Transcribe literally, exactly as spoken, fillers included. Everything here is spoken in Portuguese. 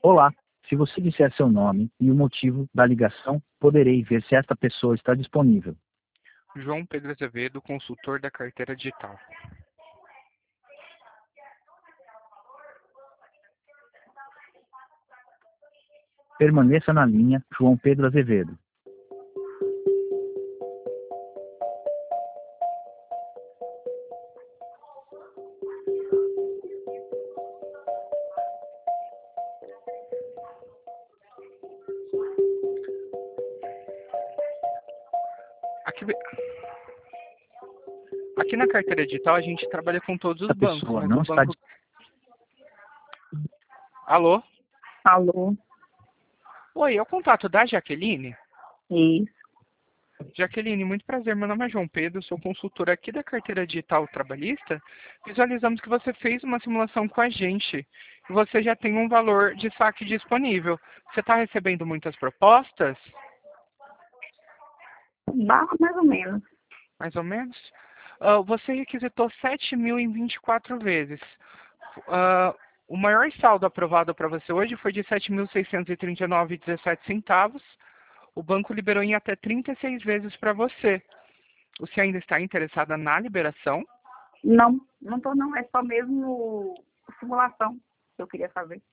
Olá, se você disser seu nome e o motivo da ligação, poderei ver se esta pessoa está disponível. João Pedro Azevedo, consultor da carteira digital. Permaneça na linha, João Pedro Azevedo. Aqui, aqui na carteira digital a gente trabalha com todos os A bancos, pessoa mas não o está banco... Alô? Alô? Oi, é o contato da Jaqueline? Isso. Jaqueline, muito prazer. Meu nome é João Pedro, sou consultor aqui da carteira digital trabalhista. Visualizamos que você fez uma simulação com a gente e você já tem um valor de saque disponível. Você está recebendo muitas propostas? Dá mais ou menos. Mais ou menos? Ah, você requisitou sete mil em vinte e quatro vezes. Ah, o maior saldo aprovado para você hoje foi de sete mil seiscentos e trinta e nove vírgula dezessete centavos. O banco liberou em até trinta e seis vezes para você. Você ainda está interessada na liberação? Não, não tô não. É só mesmo simulação que eu queria fazer.